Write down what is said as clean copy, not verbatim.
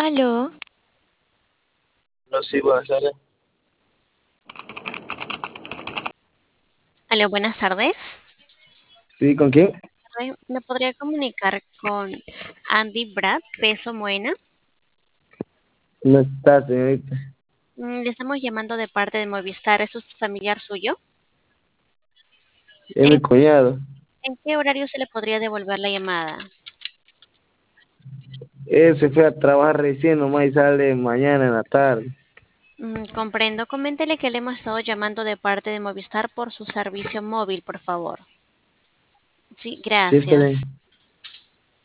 Aló, No, sí, buenas tardes. aló, buenas tardes. ¿Sí, con quién? ¿Me podría comunicar con Andy Brad Peso Moena? No está, señorita. Le estamos llamando de parte de Movistar. ¿Es usted familiar suyo? Es ¿En, mi cuñado. en qué horario se le podría devolver la llamada? Él se fue a trabajar recién nomás y sale mañana en la tarde. Comprendo. Coméntele que le hemos estado llamando de parte de Movistar por su servicio móvil, por favor. Sí, Sí, está gracias. bien.